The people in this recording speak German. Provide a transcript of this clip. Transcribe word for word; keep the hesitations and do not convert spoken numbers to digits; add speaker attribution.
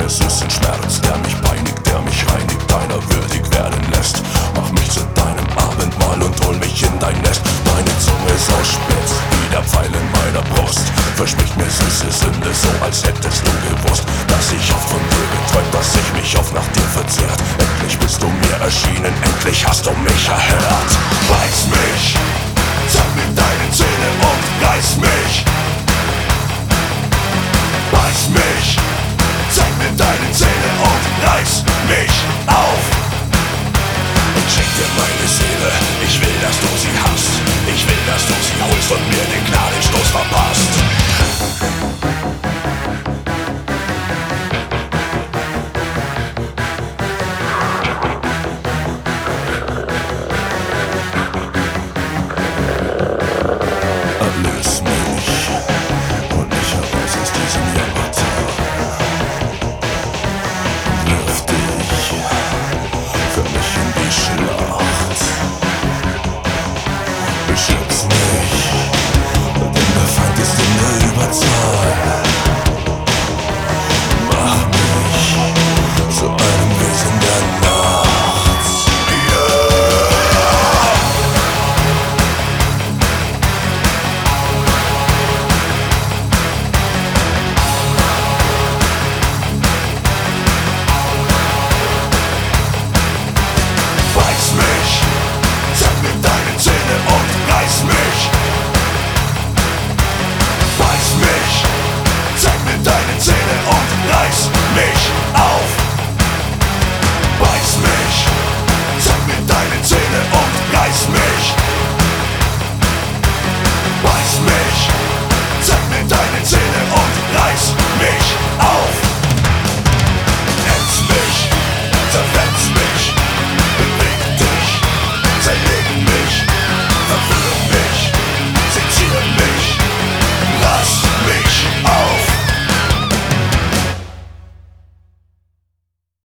Speaker 1: mir süßen Schmerz, der mich peinigt, der mich reinigt, deiner würdig werden lässt. Mach mich zu deinem Abendmahl und hol mich in dein Nest. Deine Zunge so spitz wie der Pfeil in meiner Brust, verspricht mir süße Sünde, so als hättest du gewusst, dass ich oft von dir geträumt, dass ich mich oft nach dir verzehrt. Endlich bist du mir erschienen, endlich hast du mich erhellt.